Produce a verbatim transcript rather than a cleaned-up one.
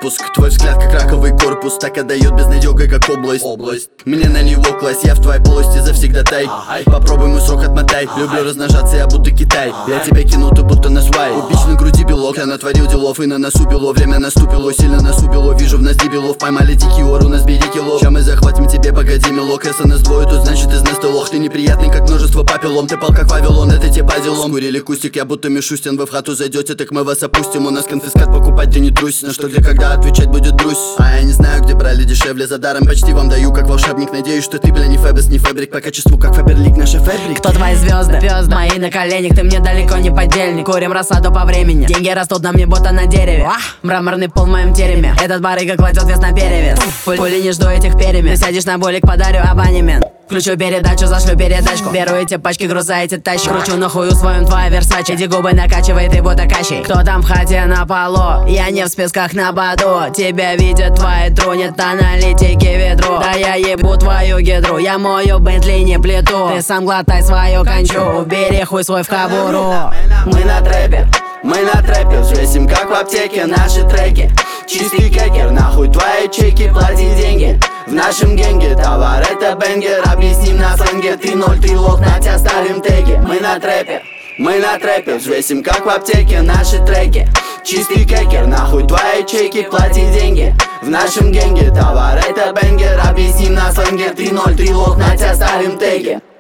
пропуск. Твой взгляд как раковый корпус, так отдает безнадёгой, как область. область Мне на него класть, я в твоей полости завсегдатай. Попробуй мой срок отмотай. Люблю размножаться, я будто Китай. Я тебя кинул, ты будто на свай. Убить на груди белок, я натворил делов и на носу бело. Время наступило, сильно наступило. Вижу в нас дебилов, поймали дикий ор, у нас бери кило. Ща мы захватим тебе, погоди, милок. Если нас двое, то значит из нас ты лох. Ты неприятный, как множество папиллом. Ты пал, как Вавилон, это тебе по делам. Скурили кустик, я будто Мишустин. Вы в хату зайдете, так мы вас опустим. У нас конфискат, покупать ты не трусь. На что, где, когда отвечать будет брусь. А я не знаю, где брали дешевле. За даром почти вам даю, как волшебник. Надеюсь, что ты, бля, не Фэбес, не Фабрик. По качеству, как Фаберлик, наша Фабрик. Кто твои звезды? Звезды мои на коленях, ты мне далеко не подельник. Курим рассаду по времени, деньги растут на мне, будто на дереве. Мраморный пол в моем тереме, этот барыга кладет вес на перевес. Пули не жду этих перемен, ты сядешь на болик, подарю абонемент. Включу передачу, зашлю передачку. Беру эти пачки, груза эти тащу. Кручу на хую своем твоя Версачи. Эти губы накачивает и будто качей. Кто там в хате на полу? Я не в списках на баду. Тебя видят твои трунят аналитики ведро. Да я ебу твою гидру, я мою Бентли не плету. Ты сам глотай свою кончу, убери хуй свой в кобуру. Мы на трэпе, мы на трэпе, взвесим как в аптеке наши треки. Чистый кекер, нахуй твои чеки, плати деньги. В нашем генге товар это бенгер. Объясним на сленге, ты ноль, ты лох, на тебя ставим теги. Мы на трэпе, мы на трэпе, взвесим как в аптеке наши треки. Чистый кекер, нахуй твои чеки, плати деньги. В нашем генге товар это бенгер. Объясним на сленге, ты ноль, ты лох, на тебя ставим теги.